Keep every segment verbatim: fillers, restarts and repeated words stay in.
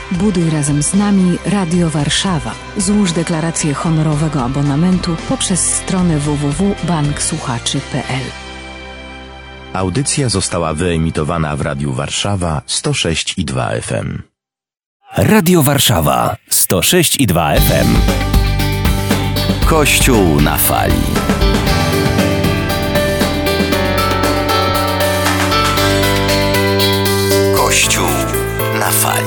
Buduj razem z nami Radio Warszawa. Złóż deklarację honorowego abonamentu poprzez stronę w w w kropka bank słuchaczy kropka p l. Audycja została wyemitowana w Radiu Warszawa sto sześć i dwa F M. Radio Warszawa sto sześć i dwa F M. Kościół na fali. Kościół na fali.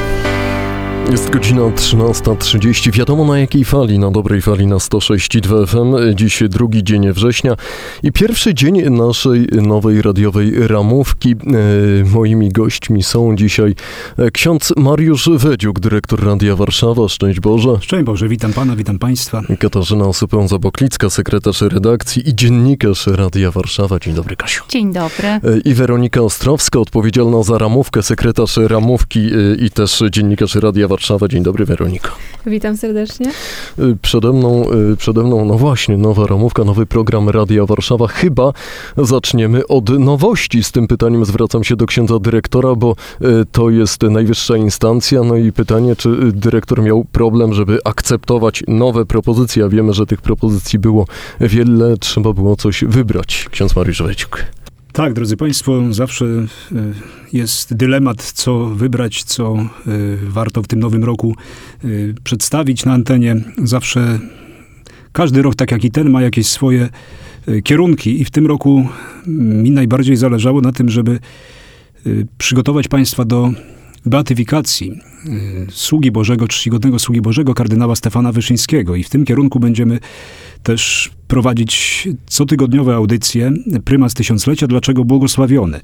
Jest godzina trzynasta trzydzieści. Wiadomo na jakiej fali, na dobrej fali na sto sześć i dwa F M. Dziś drugi dzień września i pierwszy dzień naszej nowej radiowej ramówki. E, moimi gośćmi są dzisiaj ksiądz Mariusz Wedziuk, dyrektor Radia Warszawa. Szczęść Boże. Szczęść Boże, witam Pana, witam Państwa. Katarzyna Osypą-Zaboklicka, sekretarz redakcji i dziennikarz Radia Warszawa. Dzień dobry, Kasiu. Dzień dobry. E, I Weronika Ostrowska, odpowiedzialna za ramówkę, sekretarz ramówki e, i też dziennikarz Radia Warszawa. Warszawa. Dzień dobry, Weroniko. Witam serdecznie. Przede mną, przede mną, no właśnie, nowa ramówka, nowy program Radia Warszawa. Chyba zaczniemy od nowości. Z tym pytaniem zwracam się do księdza dyrektora, bo to jest najwyższa instancja. No i pytanie, czy dyrektor miał problem, żeby akceptować nowe propozycje? A wiemy, że tych propozycji było wiele. Trzeba było coś wybrać. Ksiądz Mariusz Wedziuk. Tak, drodzy Państwo, zawsze jest dylemat, co wybrać, co warto w tym nowym roku przedstawić na antenie. Zawsze każdy rok, tak jak i ten, ma jakieś swoje kierunki i w tym roku mi najbardziej zależało na tym, żeby przygotować Państwa do beatyfikacji sługi Bożego, czcigodnego sługi Bożego, kardynała Stefana Wyszyńskiego. I w tym kierunku będziemy też prowadzić cotygodniowe audycje Prymas Tysiąclecia. Dlaczego błogosławiony?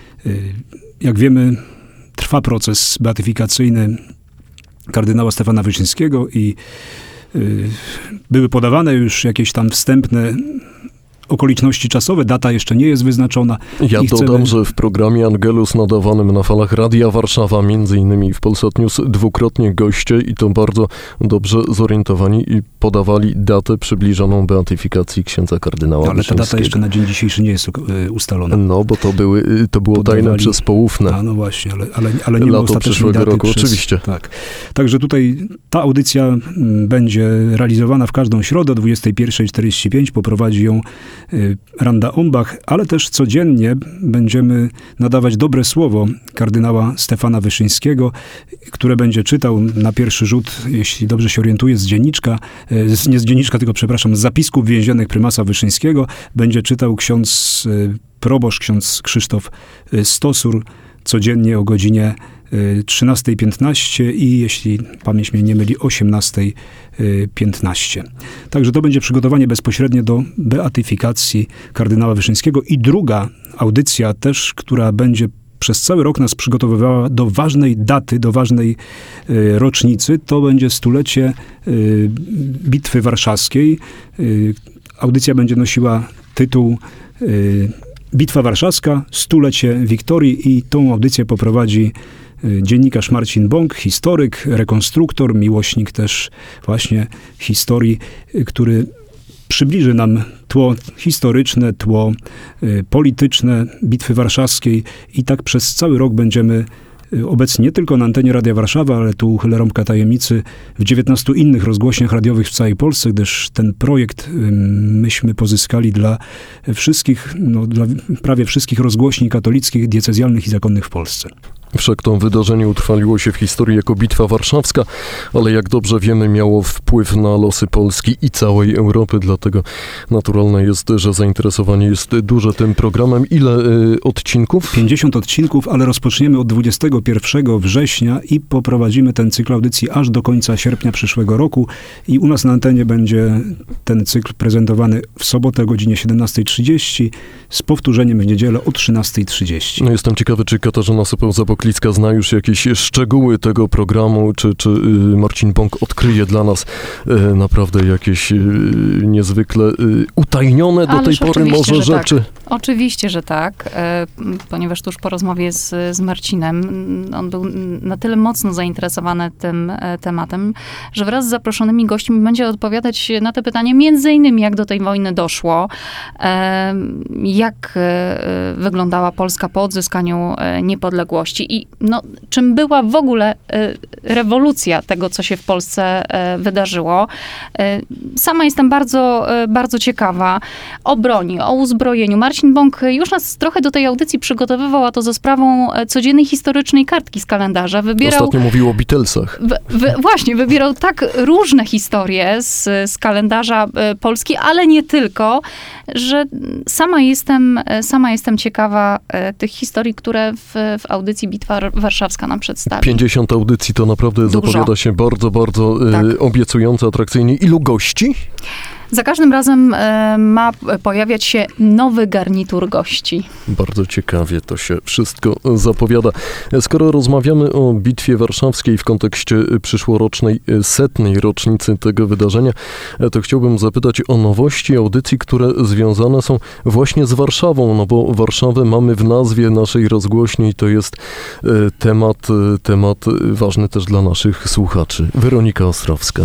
Jak wiemy, trwa proces beatyfikacyjny kardynała Stefana Wyszyńskiego i były podawane już jakieś tam wstępne okoliczności czasowe, data jeszcze nie jest wyznaczona. Ja I chcemy... dodam, że w programie Angelus nadawanym na falach Radia Warszawa, między innymi w Polsat News, dwukrotnie goście i to bardzo dobrze zorientowani i podawali datę przybliżoną beatyfikacji księdza kardynała Ale Wyszyńskiego. ta data jeszcze na dzień dzisiejszy nie jest ustalona. No, bo to, były, to było Podawali... tajne przez poufne. A no właśnie, ale, ale, ale nie ma Lato ostatecznej przyszłego daty roku, przez... oczywiście. Tak. Także tutaj ta audycja będzie realizowana w każdą środę o dwudziesta pierwsza czterdzieści pięć. Poprowadzi ją Randa Ombach, ale też codziennie będziemy nadawać dobre słowo kardynała Stefana Wyszyńskiego, które będzie czytał na pierwszy rzut, jeśli dobrze się orientuję, z dzienniczka, z, nie z dzienniczka, tylko przepraszam, z zapisków więziennych prymasa Wyszyńskiego. Będzie czytał ksiądz proboszcz, ksiądz Krzysztof Stosur, codziennie o godzinie trzynasta piętnaście i jeśli pamięć mnie nie myli, osiemnasta piętnaście. Także to będzie przygotowanie bezpośrednie do beatyfikacji kardynała Wyszyńskiego. I druga audycja też, która będzie przez cały rok nas przygotowywała do ważnej daty, do ważnej y, rocznicy, to będzie stulecie y, Bitwy Warszawskiej. Y, audycja będzie nosiła tytuł y, Bitwa Warszawska, stulecie Wiktorii i tą audycję poprowadzi dziennikarz Marcin Bąk, historyk, rekonstruktor, miłośnik też właśnie historii, który przybliży nam tło historyczne, tło y, polityczne Bitwy Warszawskiej i tak przez cały rok będziemy y, obecni nie tylko na antenie Radia Warszawa, ale tu uchylę rąbka tajemnicy w dziewiętnastu innych rozgłośniach radiowych w całej Polsce, gdyż ten projekt y, myśmy pozyskali dla wszystkich, no, dla prawie wszystkich rozgłośni katolickich, diecezjalnych i zakonnych w Polsce. Wszak to wydarzenie utrwaliło się w historii jako Bitwa Warszawska, ale jak dobrze wiemy, miało wpływ na losy Polski i całej Europy, dlatego naturalne jest, że zainteresowanie jest duże tym programem. Ile y, odcinków? pięćdziesiąt odcinków, ale rozpoczniemy od dwudziestego pierwszego września i poprowadzimy ten cykl audycji aż do końca sierpnia przyszłego roku i u nas na antenie będzie ten cykl prezentowany w sobotę o godzinie siedemnasta trzydzieści z powtórzeniem w niedzielę o trzynasta trzydzieści. No jestem ciekawy, czy Katarzyna Osypą-Zaboklicka zna już jakieś szczegóły tego programu, czy, czy Marcin Bąk odkryje dla nas naprawdę jakieś niezwykle utajnione do Ależ tej pory może rzeczy. Tak. Oczywiście, że tak, ponieważ tuż po rozmowie z, z Marcinem, on był na tyle mocno zainteresowany tym tematem, że wraz z zaproszonymi gośćmi będzie odpowiadać na te pytania, między innymi jak do tej wojny doszło, jak wyglądała Polska po odzyskaniu niepodległości i no, czym była w ogóle rewolucja tego, co się w Polsce wydarzyło. Sama jestem bardzo, bardzo ciekawa o broni, o uzbrojeniu. Marcin Bąk już nas trochę do tej audycji przygotowywał, a to za sprawą codziennej historycznej kartki z kalendarza. Wybierał, Ostatnio mówił o Beatlesach. W, wy, właśnie, wybierał tak różne historie z, z kalendarza Polski, ale nie tylko, że sama jestem, sama jestem ciekawa tych historii, które w, w audycji Bitwa Warszawska nam przedstawi. pięćdziesiąt audycji to naprawdę Dużo. Zapowiada się bardzo, bardzo tak. e, obiecująco, atrakcyjnie. Ilu gości? Za każdym razem e, ma pojawiać się nowy garnitur gości. Bardzo ciekawie to się wszystko zapowiada. Skoro rozmawiamy o Bitwie Warszawskiej w kontekście przyszłorocznej setnej rocznicy tego wydarzenia, to chciałbym zapytać o nowości audycji, które związane są właśnie z Warszawą, no bo Warszawę mamy w nazwie naszej rozgłośni i to jest temat, temat ważny też dla naszych słuchaczy. Weronika Ostrowska.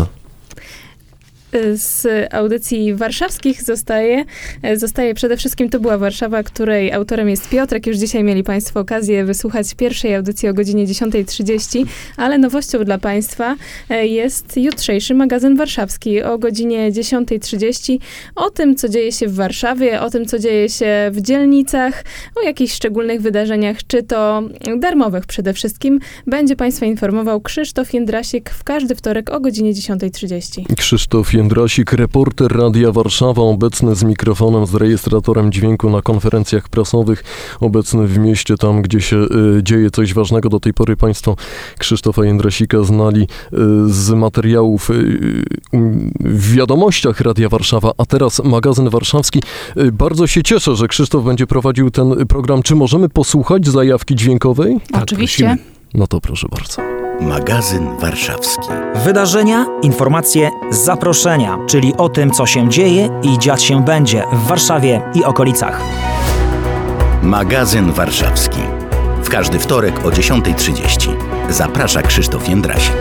Z audycji warszawskich zostaje, zostaje przede wszystkim To była Warszawa, której autorem jest Piotrek. Już dzisiaj mieli Państwo okazję wysłuchać pierwszej audycji o godzinie dziesiąta trzydzieści, ale nowością dla Państwa jest jutrzejszy magazyn warszawski o godzinie dziesiąta trzydzieści. O tym, co dzieje się w Warszawie, o tym, co dzieje się w dzielnicach, o jakichś szczególnych wydarzeniach, czy to darmowych przede wszystkim, będzie Państwa informował Krzysztof Jędrasik w każdy wtorek o godzinie dziesiąta trzydzieści. Krzysztof Jędrasik, reporter Radia Warszawa, obecny z mikrofonem, z rejestratorem dźwięku na konferencjach prasowych, obecny w mieście, tam gdzie się y, dzieje coś ważnego. Do tej pory Państwo Krzysztofa Jędrasika znali y, z materiałów y, w wiadomościach Radia Warszawa, a teraz magazyn warszawski. Y, bardzo się cieszę, że Krzysztof będzie prowadził ten program. Czy możemy posłuchać zajawki dźwiękowej? Tak, oczywiście. Prosimy. No to proszę bardzo. Magazyn warszawski. Wydarzenia, informacje, zaproszenia, czyli o tym, co się dzieje i dziać się będzie w Warszawie i okolicach. Magazyn warszawski. W każdy wtorek o dziesiąta trzydzieści. Zaprasza Krzysztof Jędrasik.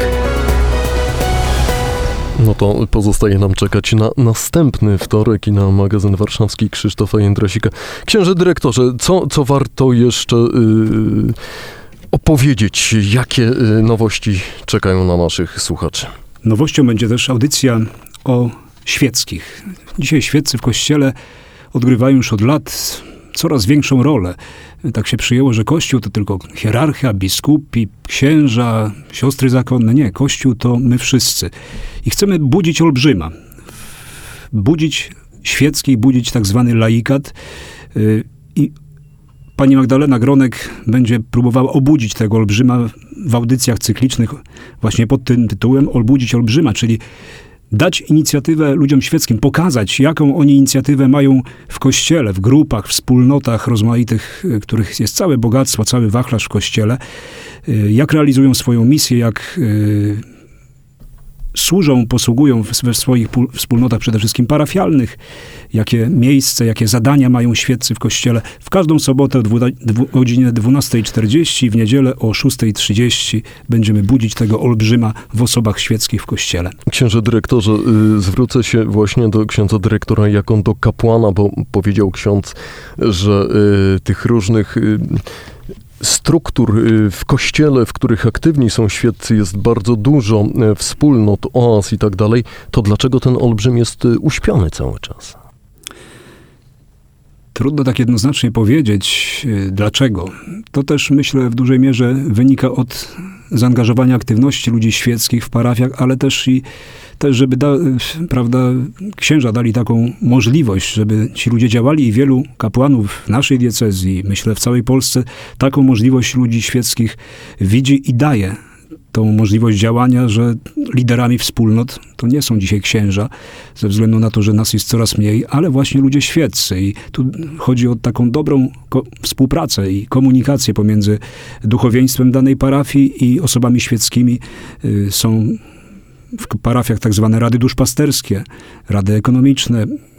No to pozostaje nam czekać na następny wtorek i na magazyn warszawski Krzysztofa Jędrasika. Księże dyrektorze, co, co warto jeszcze Yy... opowiedzieć, jakie nowości czekają na naszych słuchaczy? Nowością będzie też audycja o świeckich. Dzisiaj świeccy w Kościele odgrywają już od lat coraz większą rolę. Tak się przyjęło, że Kościół to tylko hierarchia, biskupi, księża, siostry zakonne. Nie, Kościół to my wszyscy. I chcemy budzić olbrzyma. Budzić świecki, budzić tak zwany laikat. I pani Magdalena Gronek będzie próbowała obudzić tego olbrzyma w audycjach cyklicznych właśnie pod tym tytułem Obudzić olbrzyma, czyli dać inicjatywę ludziom świeckim, pokazać, jaką oni inicjatywę mają w Kościele, w grupach, w wspólnotach rozmaitych, których jest całe bogactwo, cały wachlarz w Kościele, jak realizują swoją misję, jak służą, posługują we swoich wspólnotach przede wszystkim parafialnych, jakie miejsce, jakie zadania mają świeccy w Kościele. W każdą sobotę o godzinie dwunasta czterdzieści, w niedzielę o szósta trzydzieści będziemy budzić tego olbrzyma w osobach świeckich w Kościele. Księże dyrektorze, y, zwrócę się właśnie do księdza dyrektora jako do kapłana, bo powiedział ksiądz, że y, tych różnych y, struktur w Kościele, w których aktywni są świeccy, jest bardzo dużo, wspólnot, oaz i tak dalej, to dlaczego ten olbrzym jest uśpiony cały czas? Trudno tak jednoznacznie powiedzieć, dlaczego. To też, myślę, w dużej mierze wynika od zaangażowania aktywności ludzi świeckich w parafiach, ale też i też, żeby da, prawda, księża dali taką możliwość, żeby ci ludzie działali i wielu kapłanów w naszej diecezji, myślę w całej Polsce, taką możliwość ludzi świeckich widzi i daje tą możliwość działania, że liderami wspólnot to nie są dzisiaj księża, ze względu na to, że nas jest coraz mniej, ale właśnie ludzie świeccy. I tu chodzi o taką dobrą ko- współpracę i komunikację pomiędzy duchowieństwem danej parafii i osobami świeckimi. Y, są w parafiach tak zwane rady duszpasterskie, rady ekonomiczne,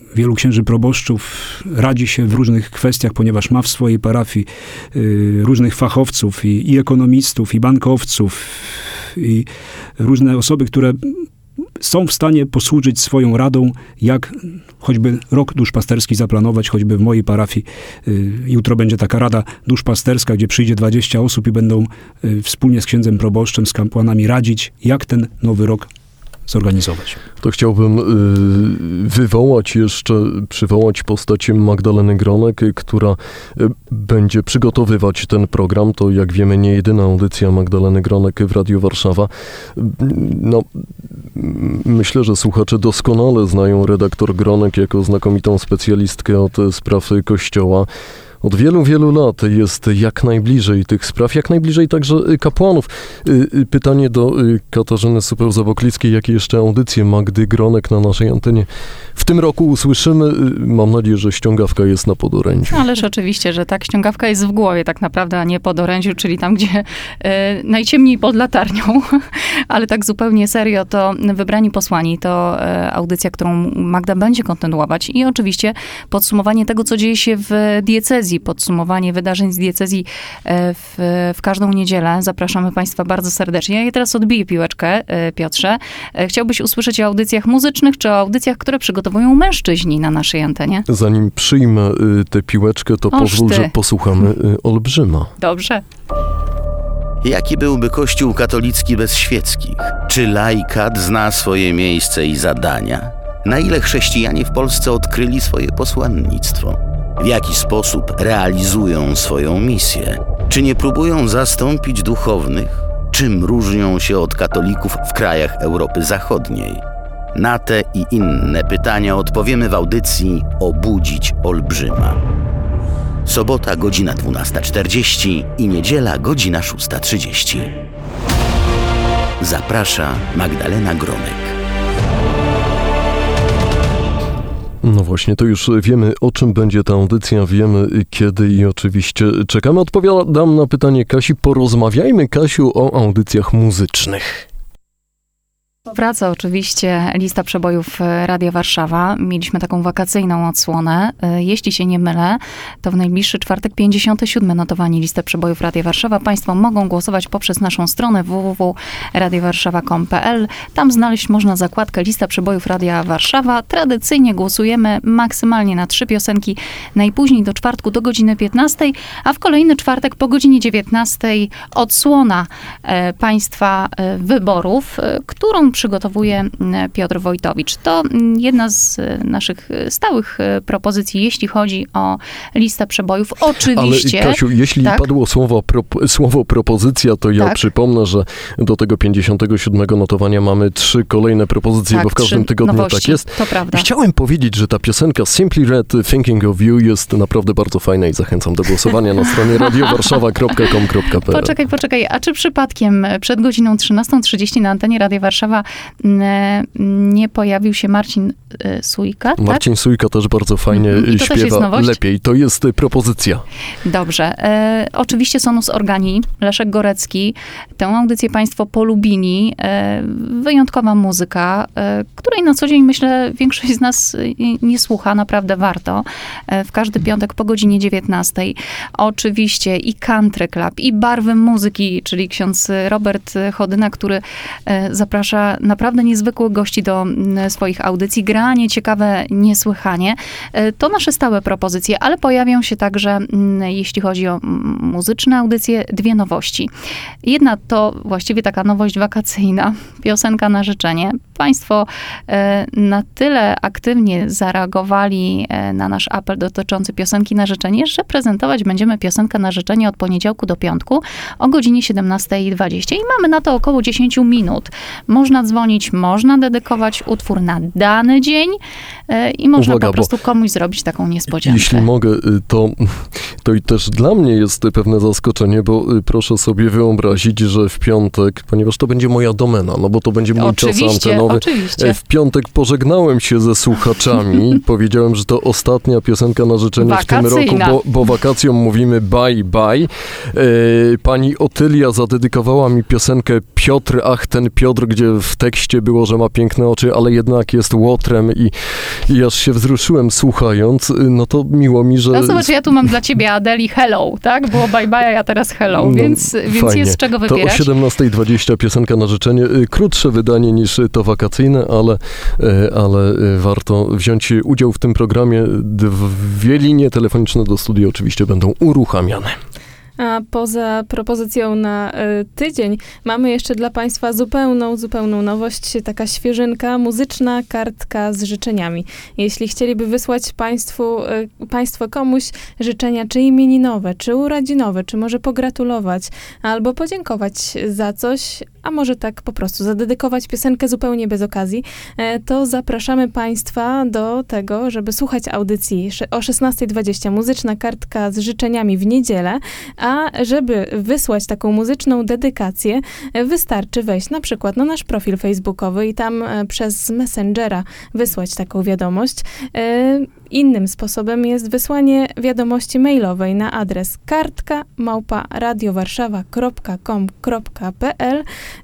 wielu księży proboszczów radzi się w różnych kwestiach, ponieważ ma w swojej parafii y, różnych fachowców i, i ekonomistów, i bankowców, i różne osoby, które są w stanie posłużyć swoją radą, jak choćby rok duszpasterski zaplanować, choćby w mojej parafii. Y, jutro będzie taka rada duszpasterska, gdzie przyjdzie dwadzieścia osób i będą y, wspólnie z księdzem proboszczem, z kapłanami radzić, jak ten nowy rok zorganizować. To chciałbym y, wywołać jeszcze, przywołać postać Magdaleny Gronek, która y, będzie przygotowywać ten program. To, jak wiemy, nie jedyna audycja Magdaleny Gronek w Radiu Warszawa. Y, no, myślę, że słuchacze doskonale znają redaktor Gronek jako znakomitą specjalistkę od spraw Kościoła. Od wielu, wielu lat jest jak najbliżej tych spraw, jak najbliżej także kapłanów. Pytanie do Katarzyny Supeł-Zawoklickiej, jakie jeszcze audycje Magdy Gronek na naszej antenie w tym roku usłyszymy. Mam nadzieję, że ściągawka jest na podorędziu. Ależ oczywiście, że tak, ściągawka jest w głowie tak naprawdę, a nie podorędziu, czyli tam, gdzie e, najciemniej pod latarnią. Ale tak zupełnie serio, to Wybrani Posłani to e, audycja, którą Magda będzie kontynuować i oczywiście podsumowanie tego, co dzieje się w diecezji, podsumowanie wydarzeń z diecezji w, w każdą niedzielę. Zapraszamy Państwa bardzo serdecznie. Ja teraz odbiję piłeczkę, Piotrze. Chciałbyś usłyszeć o audycjach muzycznych, czy o audycjach, które przygotowują mężczyźni na naszej antenie? Zanim przyjmę tę piłeczkę, to Oż pozwól, ty. że posłuchamy Olbrzyma. Dobrze. Jaki byłby Kościół katolicki bez świeckich? Czy laikat zna swoje miejsce i zadania? Na ile chrześcijanie w Polsce odkryli swoje posłannictwo? W jaki sposób realizują swoją misję? Czy nie próbują zastąpić duchownych? Czym różnią się od katolików w krajach Europy Zachodniej? Na te i inne pytania odpowiemy w audycji Obudzić Olbrzyma. Sobota, godzina dwunasta czterdzieści i niedziela, godzina szósta trzydzieści. Zaprasza Magdalena Gronek. No właśnie, to już wiemy, o czym będzie ta audycja, wiemy kiedy i oczywiście czekamy. Odpowiadam na pytanie Kasi. Porozmawiajmy, Kasiu, o audycjach muzycznych. Wraca oczywiście lista przebojów Radia Warszawa. Mieliśmy taką wakacyjną odsłonę. Jeśli się nie mylę, to w najbliższy czwartek pięćdziesiąte siódme notowanie listy przebojów Radia Warszawa. Państwo mogą głosować poprzez naszą stronę w w w kropka radio warszawa kropka com kropka p l. Tam znaleźć można zakładkę lista przebojów Radia Warszawa. Tradycyjnie głosujemy maksymalnie na trzy piosenki, najpóźniej do czwartku do godziny piętnastej, a w kolejny czwartek po godzinie dziewiętnastej odsłona e, Państwa e, wyborów, e, którą przygotowuje Piotr Wojtowicz. To jedna z naszych stałych propozycji, jeśli chodzi o listę przebojów. Oczywiście... Ale Kasiu, jeśli tak? padło słowo, pro, słowo propozycja, to ja tak? przypomnę, że do tego pięćdziesiątego siódmego notowania mamy trzy kolejne propozycje, tak, bo w każdym tygodniu nowości. tak jest. To prawda. Chciałem powiedzieć, że ta piosenka Simply Red, Thinking of You jest naprawdę bardzo fajna i zachęcam do głosowania na stronie radio warszawa kropka com kropka p l. Poczekaj, poczekaj. A czy przypadkiem przed godziną trzynastą trzydzieści na antenie Radia Warszawa nie pojawił się Marcin Sujka, tak? Marcin Sujka też bardzo fajnie I to śpiewa. Też jest nowość? Lepiej. To jest propozycja. Dobrze. E, oczywiście Sonus Organi, Leszek Gorecki. Tę audycję Państwo polubili. E, wyjątkowa muzyka, e, której na co dzień, myślę, większość z nas nie słucha. Naprawdę warto. E, w każdy piątek po godzinie dziewiętnastej. Oczywiście i Country Club, i Barwy Muzyki, czyli ksiądz Robert Chodyna, który e, zaprasza naprawdę niezwykłych gości do swoich audycji. Granie ciekawe niesłychanie. To nasze stałe propozycje, ale pojawią się także, jeśli chodzi o muzyczne audycje, dwie nowości. Jedna to właściwie taka nowość wakacyjna, piosenka na życzenie. Państwo na tyle aktywnie zareagowali na nasz apel dotyczący piosenki na życzenie, że prezentować będziemy piosenkę na życzenie od poniedziałku do piątku o godzinie siedemnasta dwadzieścia i mamy na to około dziesięć minut. Można dzwonić, można dedykować utwór na dany dzień i można Uwaga, po prostu komuś zrobić taką niespodziankę. Jeśli mogę, to, to i też dla mnie jest pewne zaskoczenie, bo proszę sobie wyobrazić, że w piątek, ponieważ to będzie moja domena, no bo to będzie mój Oczywiście. czas antenowy, rozmowy. Oczywiście. W piątek pożegnałem się ze słuchaczami. Powiedziałem, że to ostatnia piosenka na życzenie Wakacyjna. w tym roku, bo, bo wakacjom mówimy bye bye. Pani Otylia zadedykowała mi piosenkę Piotr, ach ten Piotr, gdzie w tekście było, że ma piękne oczy, ale jednak jest łotrem i, i aż się wzruszyłem słuchając. No to miło mi, że... No zobacz, ja tu mam dla ciebie Adeli hello, tak? Było bye bye, a teraz hello, no, więc, więc jest z czego wybierać. To o siedemnasta dwadzieścia piosenka na życzenie. Krótsze wydanie niż to wakacyjne, ale, ale warto wziąć udział w tym programie. Dwie linie telefoniczne do studia oczywiście będą uruchamiane. A poza propozycją na y, tydzień mamy jeszcze dla Państwa zupełną, zupełną nowość, taka świeżynka, muzyczna kartka z życzeniami. Jeśli chcieliby wysłać Państwu, y, Państwo komuś życzenia, czy imieninowe, czy urodzinowe, czy może pogratulować, albo podziękować za coś, a może tak po prostu zadedykować piosenkę zupełnie bez okazji, y, to zapraszamy Państwa do tego, żeby słuchać audycji o szesnasta dwadzieścia, muzyczna kartka z życzeniami w niedzielę, a żeby wysłać taką muzyczną dedykację, wystarczy wejść na przykład na nasz profil facebookowy i tam przez Messengera wysłać taką wiadomość. Innym sposobem jest wysłanie wiadomości mailowej na adres kartka małpa radiowarszawa kropka com kropka pl,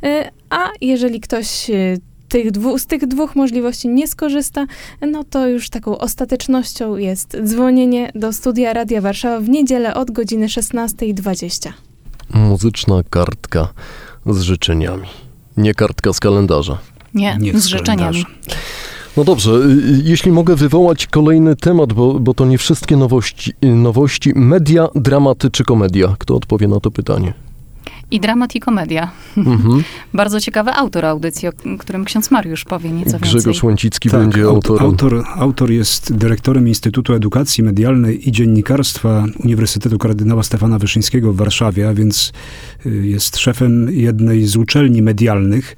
a jeżeli ktoś Tych dwu, z tych dwóch możliwości nie skorzysta, no to już taką ostatecznością jest dzwonienie do studia Radia Warszawa w niedzielę od godziny szesnasta dwadzieścia. Muzyczna kartka z życzeniami. Nie kartka z kalendarza. Nie, nie z życzeniami. No dobrze, jeśli mogę wywołać kolejny temat, bo, bo to nie wszystkie nowości, nowości. Media, dramaty czy komedia? Kto odpowie na to pytanie? I dramat, i komedia. Mhm. Bardzo ciekawy autor audycji, o którym ksiądz Mariusz powie nieco więcej. Grzegorz Łęcicki tak, będzie autorem. Autor, autor jest dyrektorem Instytutu Edukacji Medialnej i Dziennikarstwa Uniwersytetu Kardynała Stefana Wyszyńskiego w Warszawie, a więc jest szefem jednej z uczelni medialnych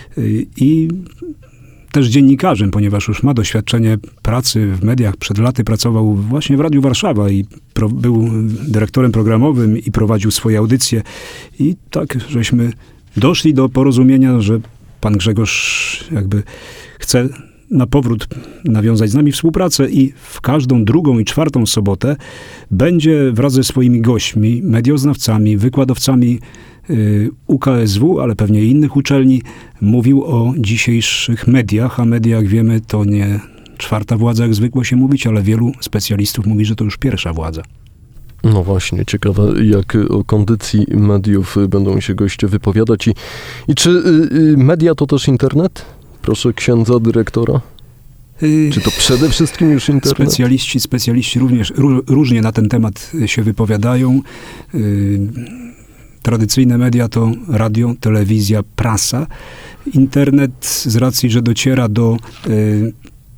i też dziennikarzem, ponieważ już ma doświadczenie pracy w mediach. Przed laty pracował właśnie w Radiu Warszawa i pro, był dyrektorem programowym i prowadził swoje audycje. I tak, żeśmy doszli do porozumienia, że pan Grzegorz jakby chce na powrót nawiązać z nami współpracę i w każdą drugą i czwartą sobotę będzie wraz ze swoimi gośćmi, medioznawcami, wykładowcami U K S W, ale pewnie i innych uczelni, mówił o dzisiejszych mediach, a media, jak wiemy, to nie czwarta władza, jak zwykło się mówić, ale wielu specjalistów mówi, że to już pierwsza władza. No właśnie, ciekawe, jak o kondycji mediów będą się goście wypowiadać. I, i czy y, media to też internet? Proszę księdza dyrektora. Czy to przede wszystkim już internet? Specjaliści, specjaliści również ró, różnie na ten temat się wypowiadają. Y, Tradycyjne media to radio, telewizja, prasa. Internet z racji, że dociera do y,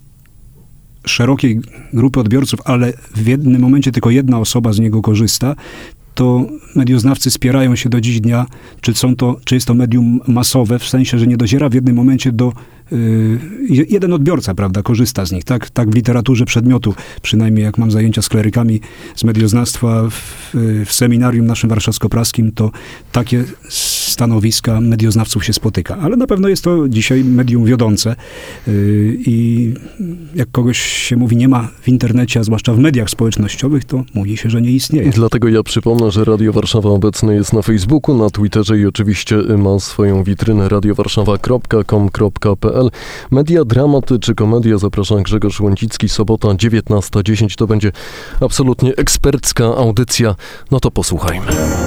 szerokiej grupy odbiorców, ale w jednym momencie tylko jedna osoba z niego korzysta, to medioznawcy spierają się do dziś dnia, czy, są to, czy jest to medium masowe, w sensie, że nie dociera w jednym momencie do Yy, jeden odbiorca, prawda, korzysta z nich. Tak, tak w literaturze przedmiotu, przynajmniej jak mam zajęcia z klerykami z medioznawstwa w, w seminarium naszym warszawsko-praskim, to takie stanowiska medioznawców się spotyka. Ale na pewno jest to dzisiaj medium wiodące yy, i jak kogoś się mówi nie ma w internecie, a zwłaszcza w mediach społecznościowych, to mówi się, że nie istnieje. I dlatego ja przypomnę, że Radio Warszawa obecne jest na Facebooku, na Twitterze i oczywiście ma swoją witrynę radiowarszawa kropka com kropka pl. Media, dramaty czy komedia? Zapraszam, Grzegorz Łęcicki, sobota dziewiętnasta dziesięć. To będzie absolutnie ekspercka audycja. No to posłuchajmy.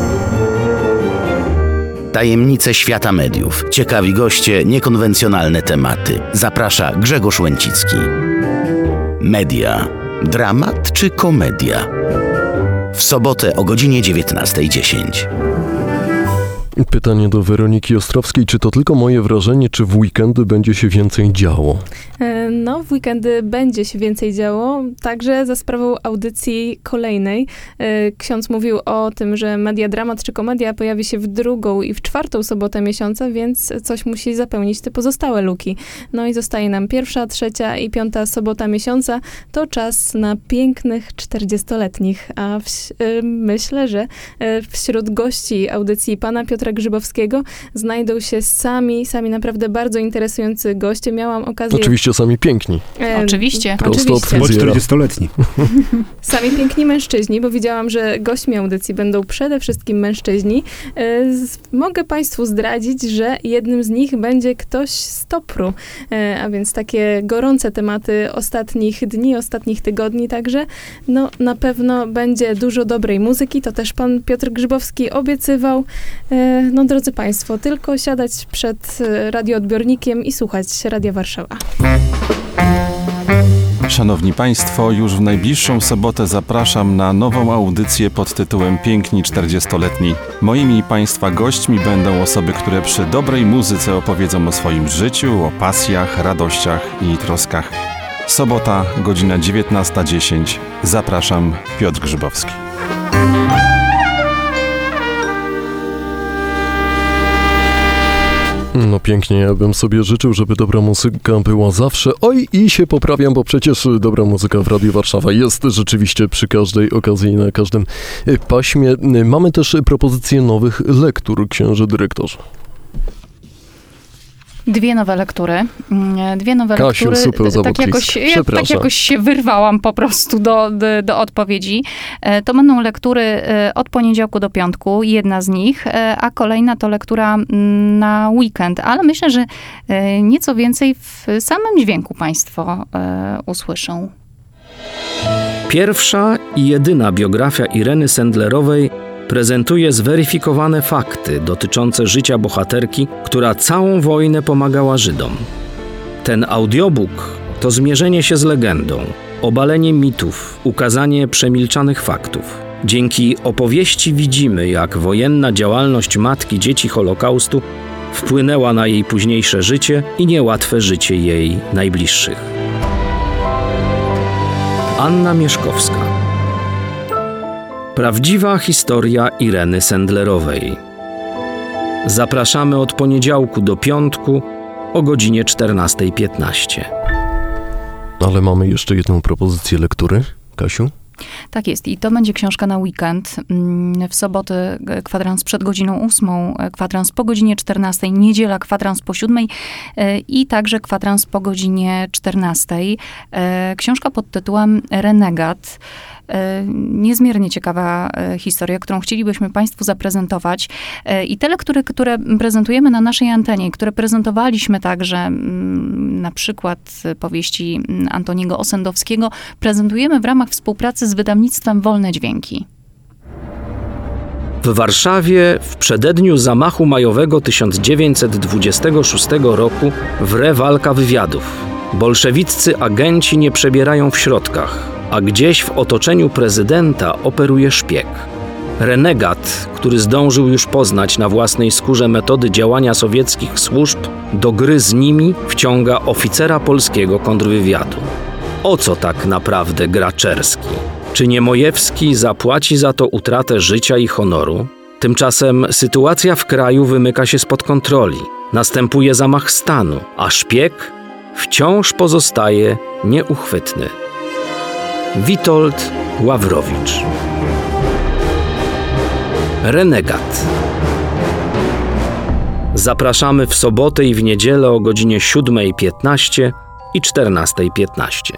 Tajemnice świata mediów, ciekawi goście, niekonwencjonalne tematy. Zaprasza Grzegorz Łęcicki. Media, dramat czy komedia? W sobotę o godzinie dziewiętnasta dziesięć. Pytanie do Weroniki Ostrowskiej. Czy to tylko moje wrażenie, czy w weekendy będzie się więcej działo? No, w weekendy będzie się więcej działo, także za sprawą audycji kolejnej. Ksiądz mówił o tym, że media, dramat czy komedia pojawi się w drugą i w czwartą sobotę miesiąca, więc coś musi zapełnić te pozostałe luki. No i zostaje nam pierwsza, trzecia i piąta sobota miesiąca. To czas na pięknych czterdziestoletnich, a w, myślę, że wśród gości audycji pana Piotra Piotra Grzybowskiego znajdą się sami, sami naprawdę bardzo interesujący goście. Miałam okazję... Oczywiście sami piękni. E, Oczywiście. Prosto od oczywiście. Bądź fryzjera. czterdziestoletni. Sami piękni mężczyźni, bo widziałam, że gośćmi audycji będą przede wszystkim mężczyźni. E, z, mogę Państwu zdradzić, że jednym z nich będzie ktoś z Topru, e, a więc takie gorące tematy ostatnich dni, ostatnich tygodni, także no, na pewno będzie dużo dobrej muzyki, to też pan Piotr Grzybowski obiecywał. E, no drodzy Państwo, tylko siadać przed e, radioodbiornikiem i słuchać Radia Warszawa. Szanowni Państwo, już w najbliższą sobotę zapraszam na nową audycję pod tytułem Piękni czterdziestoletni. Moimi Państwa gośćmi będą osoby, które przy dobrej muzyce opowiedzą o swoim życiu, o pasjach, radościach i troskach. Sobota, godzina dziewiętnasta dziesięć. Zapraszam, Piotr Grzybowski. No pięknie, ja bym sobie życzył, żeby dobra muzyka była zawsze. Oj, i się poprawiam, bo przecież dobra muzyka w Radiu Warszawa jest rzeczywiście przy każdej okazji i na każdym paśmie. Mamy też propozycję nowych lektur, księże dyrektorze. Dwie nowe lektury. Dwie nowe Kasiu, lektury. super tak zawód jakoś, ja, tak Przepraszam. jakoś się wyrwałam po prostu do, do, do odpowiedzi. To będą lektury od poniedziałku do piątku, jedna z nich, a kolejna to lektura na weekend. Ale myślę, że nieco więcej w samym dźwięku Państwo usłyszą. Pierwsza i jedyna biografia Ireny Sendlerowej prezentuje zweryfikowane fakty dotyczące życia bohaterki, która całą wojnę pomagała Żydom. Ten audiobook to zmierzenie się z legendą, obalenie mitów, ukazanie przemilczanych faktów. Dzięki opowieści widzimy, jak wojenna działalność matki dzieci Holokaustu wpłynęła na jej późniejsze życie i niełatwe życie jej najbliższych. Anna Mieszkowska. Prawdziwa historia Ireny Sendlerowej. Zapraszamy od poniedziałku do piątku o godzinie czternasta piętnaście. Ale mamy jeszcze jedną propozycję lektury. Kasiu? Tak jest. I to będzie książka na weekend. W sobotę kwadrans przed godziną ósmą, kwadrans po godzinie czternastej, niedziela kwadrans po siódmej i także kwadrans po godzinie czternastej. Książka pod tytułem Renegat. Niezmiernie ciekawa historia, którą chcielibyśmy Państwu zaprezentować. I te lektury, które prezentujemy na naszej antenie, które prezentowaliśmy także, na przykład powieści Antoniego Osendowskiego, prezentujemy w ramach współpracy z wydawnictwem Wolne Dźwięki. W Warszawie w przededniu zamachu majowego tysiąc dziewięćset dwudziestego szóstego roku wre walka wywiadów. Bolszewiccy agenci nie przebierają w środkach, a gdzieś w otoczeniu prezydenta operuje szpieg. Renegat, który zdążył już poznać na własnej skórze metody działania sowieckich służb, do gry z nimi wciąga oficera polskiego kontrwywiadu. O co tak naprawdę gra Czerski? Czy Niemojewski zapłaci za to utratę życia i honoru? Tymczasem sytuacja w kraju wymyka się spod kontroli. Następuje zamach stanu, a szpieg wciąż pozostaje nieuchwytny. Witold Ławrowicz. Renegat. Zapraszamy w sobotę i w niedzielę o godzinie siódma piętnaście i czternasta piętnaście.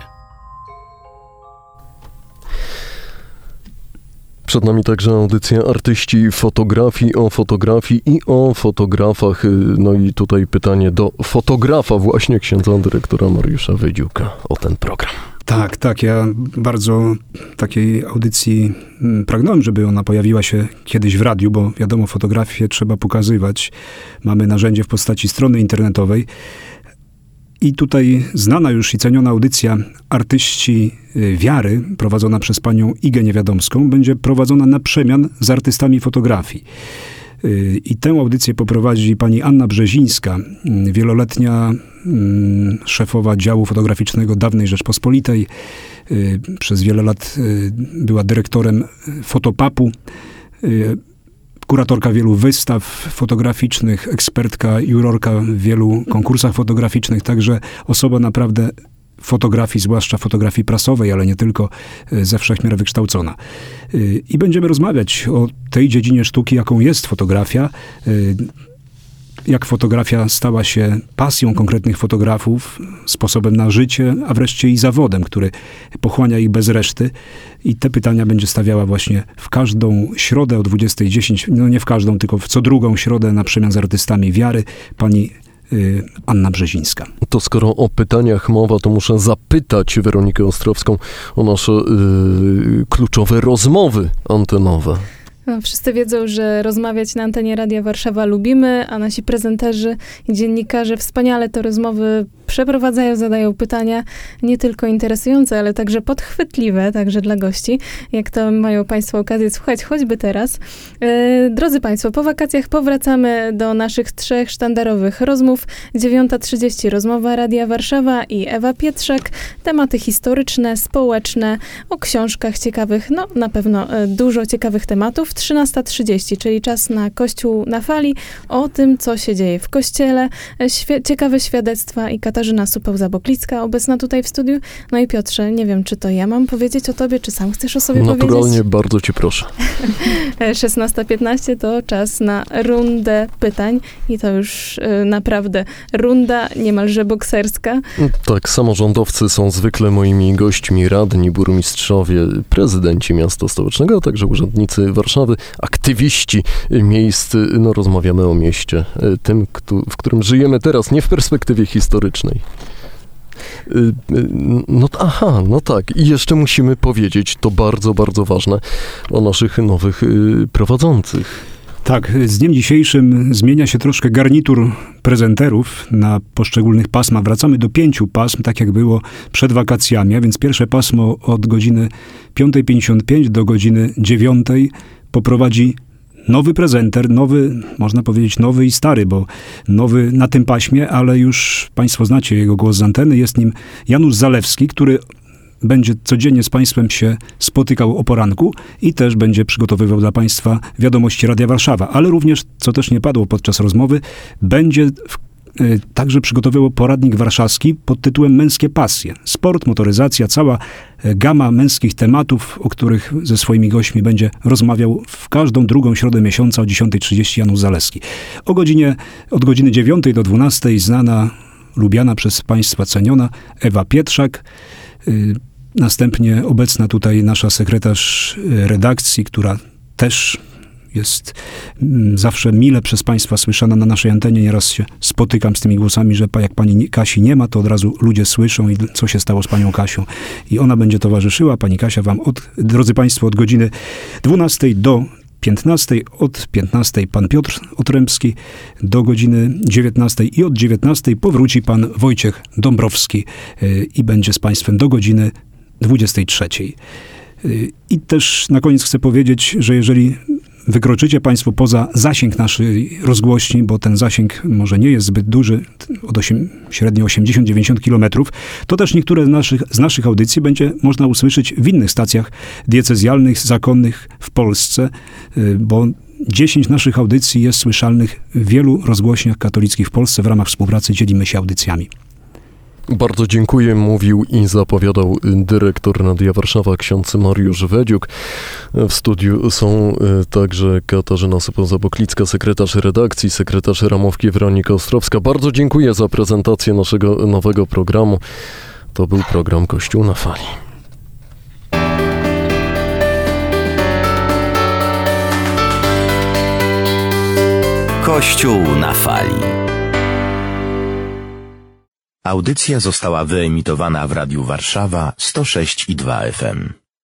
Przed nami także audycja Artyści Fotografii o fotografii i o fotografach. No i tutaj pytanie do fotografa właśnie, księdza dyrektora Mariusza Wejdziuka o ten program. Tak, tak. Ja bardzo takiej audycji pragnąłem, żeby ona pojawiła się kiedyś w radiu, bo wiadomo, fotografię trzeba pokazywać. Mamy narzędzie w postaci strony internetowej. I tutaj znana już i ceniona audycja Artyści Wiary, prowadzona przez panią Igę Niewiadomską, będzie prowadzona na przemian z artystami fotografii. I tę audycję poprowadzi pani Anna Brzezińska, wieloletnia szefowa działu fotograficznego dawnej Rzeczpospolitej. Przez wiele lat była dyrektorem Fotopapu, kuratorka wielu wystaw fotograficznych, ekspertka, jurorka w wielu konkursach fotograficznych, także osoba naprawdę fotografii, zwłaszcza fotografii prasowej, ale nie tylko, ze wszechmiar wykształcona. I będziemy rozmawiać o tej dziedzinie sztuki, jaką jest fotografia, jak fotografia stała się pasją konkretnych fotografów, sposobem na życie, a wreszcie i zawodem, który pochłania ich bez reszty. I te pytania będzie stawiała właśnie w każdą środę o dwudziestej dziesięć, no nie w każdą, tylko w co drugą środę na przemian z artystami wiary, pani y, Anna Brzezińska. To skoro o pytaniach mowa, to muszę zapytać Weronikę Ostrowską o nasze y, kluczowe rozmowy antenowe. No, wszyscy wiedzą, że rozmawiać na antenie Radia Warszawa lubimy, a nasi prezenterzy i dziennikarze wspaniale te rozmowy przeprowadzają, zadają pytania nie tylko interesujące, ale także podchwytliwe, także dla gości, jak to mają Państwo okazję słuchać choćby teraz. E, drodzy Państwo, po wakacjach powracamy do naszych trzech sztandarowych rozmów. dziewiąta trzydzieści rozmowa Radia Warszawa i Ewa Pietrzak. Tematy historyczne, społeczne, o książkach ciekawych, no na pewno e, dużo ciekawych tematów. trzynasta trzydzieści, czyli czas na Kościół na fali, o tym, co się dzieje w Kościele. Świe- ciekawe świadectwa i Katarzyna Supeł-Zaboklicka obecna tutaj w studiu. No i Piotrze, nie wiem, czy to ja mam powiedzieć o tobie, czy sam chcesz o sobie Naturalnie, powiedzieć? Naturalnie, bardzo cię proszę. szesnasta piętnaście to czas na rundę pytań i to już y, naprawdę runda niemalże bokserska. Tak, samorządowcy są zwykle moimi gośćmi, radni, burmistrzowie, prezydenci miasta stołecznego, a także urzędnicy Warszawy, aktywiści miejsc. No rozmawiamy o mieście, tym, w którym żyjemy teraz, nie w perspektywie historycznej. No aha, no tak. I jeszcze musimy powiedzieć, to bardzo, bardzo ważne, o naszych nowych prowadzących. Tak, z dniem dzisiejszym zmienia się troszkę garnitur prezenterów na poszczególnych pasmach. Wracamy do pięciu pasm, tak jak było przed wakacjami, a więc pierwsze pasmo od godziny piąta pięćdziesiąt pięć do godziny dziewiątej poprowadzi nowy prezenter, nowy, można powiedzieć nowy i stary, bo nowy na tym paśmie, ale już Państwo znacie jego głos z anteny. Jest nim Janusz Zalewski, który będzie codziennie z Państwem się spotykał o poranku i też będzie przygotowywał dla Państwa wiadomości Radia Warszawa. Ale również, co też nie padło podczas rozmowy, będzie w także przygotowywał poradnik warszawski pod tytułem Męskie pasje. Sport, motoryzacja, cała gama męskich tematów, o których ze swoimi gośćmi będzie rozmawiał w każdą drugą środę miesiąca o dziesiąta trzydzieści Janusz Zalewski. O godzinie, od godziny dziewiątej do dwunastej znana, lubiana przez Państwa, ceniona Ewa Pietrzak. Następnie obecna tutaj nasza sekretarz redakcji, która też jest zawsze mile przez Państwa słyszana na naszej antenie. Nieraz się spotykam z tymi głosami, że jak pani Kasi nie ma, to od razu ludzie słyszą i co się stało z panią Kasią. I ona będzie towarzyszyła. Pani Kasia wam, od, drodzy Państwo, od godziny dwunastej do piętnastej, od piętnastej pan Piotr Otrębski do godziny dziewiętnastej i od dziewiętnastej powróci pan Wojciech Dąbrowski i będzie z Państwem do godziny dwudziestej trzeciej. I też na koniec chcę powiedzieć, że jeżeli wykroczycie Państwo poza zasięg naszej rozgłośni, bo ten zasięg może nie jest zbyt duży, od osiem, średnio osiemdziesiąt do dziewięćdziesięciu kilometrów, to też niektóre z naszych, z naszych audycji będzie można usłyszeć w innych stacjach diecezjalnych, zakonnych w Polsce, bo dziesięć naszych audycji jest słyszalnych w wielu rozgłośniach katolickich w Polsce. W ramach współpracy dzielimy się audycjami. Bardzo dziękuję, mówił i zapowiadał dyrektor Radia Warszawa, ksiądz Mariusz Wedziuk. W studiu są także Katarzyna Supeł-Zaboklicka, sekretarz redakcji, sekretarz ramówki Weronika Ostrowska. Bardzo dziękuję za prezentację naszego nowego programu. To był program Kościół na fali. Kościół na fali. Audycja została wyemitowana w Radiu Warszawa sto sześć i dwa F M.